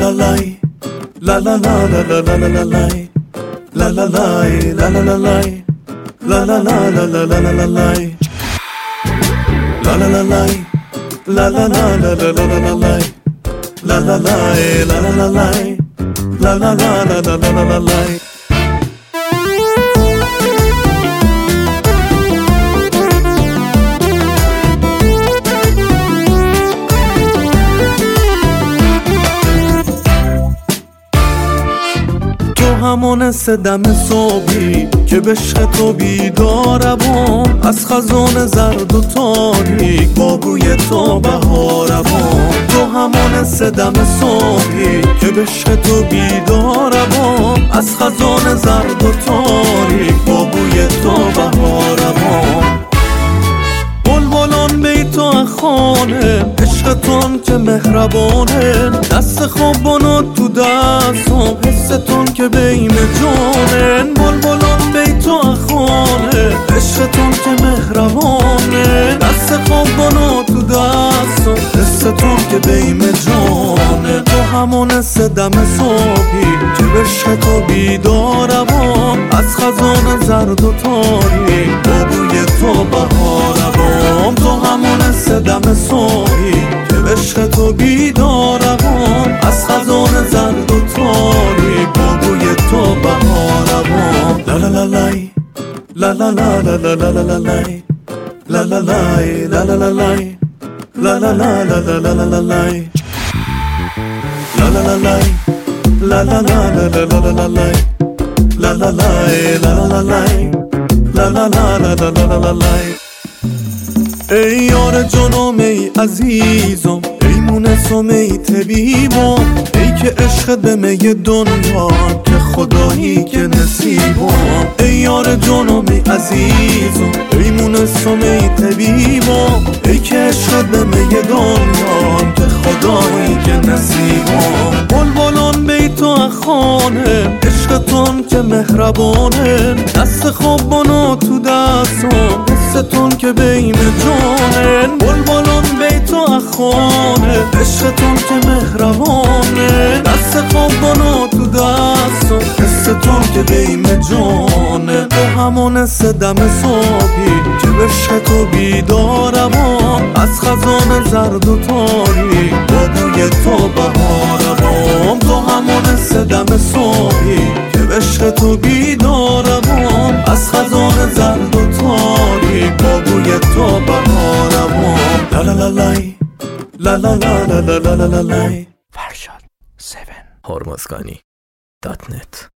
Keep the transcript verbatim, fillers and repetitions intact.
la lay, la la la la la la la la lay, la la lay, la la la lay, la la la la la la la la lay, la la la lay, la la la la la la la la lay, la la lay, la la la lay, la la la la la la la lay. همون صدم صبحی که به عشق تو بیدارم، از خزان زرد و تاریک با بوی تو بهارم. تو همون صدم صبحی که به عشق تو بیدارم، از خزان زرد و تاریک با بوی تو بهارم. بلبلان بیتو خانه عشقتون که مهربانه، دست خوابانو تو دستم حستون که بین جانن. بلبلان بیتو خانه عشقتون که مهربانه، دست خوابانو تو دستم حستون که بین جانه. تو همون صدم صبحی که به عشق تو بیدارم، از خزان زرد و تاریک با بوی تو بهارم. تو همون صدم صبحی که به عشق تو بیدارم، از خزان زرد و تاریک با بوی تو بهارم. لا لا لا لای، لا لا لا لا لا لا لا لای، لا لا لای، لا لا لا لای، لا لا لا لا لا لا لا لای، لا لا لا لای، لا لا لا لا لا لا لا لای، لا لا لای، لا لا لا لای، لا لا لا لا لا لا لا لای. ای یار جانم ای عزیزم، ای مونسم ای طبیبم، ای که عشق دمه دنیا که خدایی که نصیبم. ای یار جانم ای عزیزم، ای مونسم ای طبیبم، ای که عشق دمه دنیا که خدایی که نصیبم. بلبلان بیتو خانه عشقتون که مهربانه، دست خوابانو تو دستم حستون که بین جانن. بلبلان بیتو خانه عشقتون که مهربانه، دست خوابانو تو دستم حستون که بین جانه. تو همون صدم صبحی که به عشق تو بیدارم، از خزان زرد و تاریک با بوی تو بهارم. تو همون صدم صبحی که به عشق تو بیدارم، از خزان زرد و تاریک با بوی تو بهارم. لا لا لا لای، لا لا لا لا لا لا لا لای. فرشاد هفت هرمزگانی دات نت